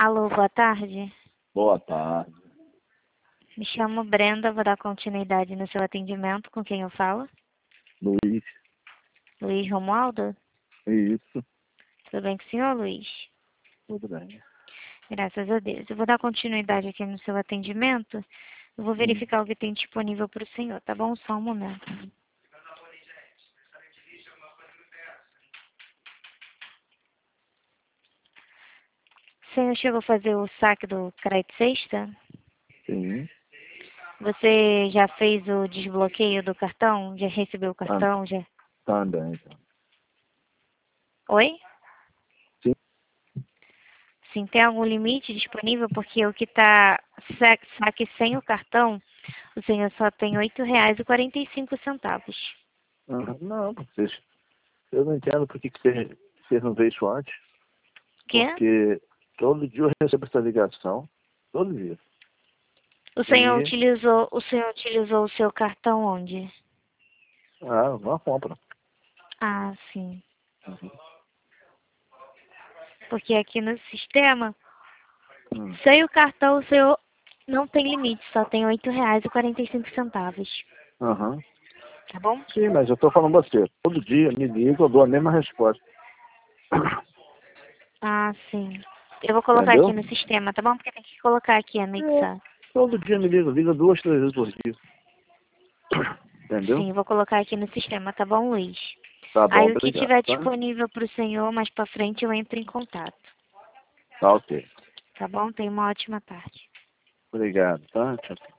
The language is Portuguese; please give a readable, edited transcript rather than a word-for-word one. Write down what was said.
Alô, boa tarde. Boa tarde. Me chamo Brenda, vou dar continuidade no seu atendimento. Com quem eu falo? Luiz. Luiz Romualdo? Isso. Tudo bem com o senhor, Luiz? Tudo bem. Graças a Deus. Eu vou dar continuidade aqui no seu atendimento. Eu vou verificar o que tem disponível para o senhor, tá bom? Só um momento. O senhor chegou a fazer o saque do crédito sexta? Sim. Você já fez o desbloqueio do cartão? Já recebeu o cartão? Já... Também. Oi? Sim. Sim, tem algum limite disponível? Porque o que está saque sem o cartão, o senhor só tem R$ 8,45. Não, eu não entendo por que vocês não veem isso antes. Quê? Porque todo dia eu recebo essa ligação. Todo dia. O senhor utilizou o seu cartão onde? Uma compra. Ah, sim. Porque aqui no sistema, sem o cartão, o senhor não tem limite, só tem R$ 8,45. Aham. Tá bom? Sim, mas eu tô falando você. Todo dia me liga, eu dou a mesma resposta. Ah, sim. Eu vou colocar Entendeu? aqui no sistema, tá bom? Porque tem que colocar aqui, anexar. Todo dia me liga 2, 3 vezes por dia. Entendeu? Sim, vou colocar aqui no sistema, tá bom, Luiz? Tá bom, Aí o que obrigado, tiver tá? disponível para o senhor mais para frente eu entro em contato. Tá ok. Tá bom? Tenha uma ótima tarde. Obrigado, tá? Tchau.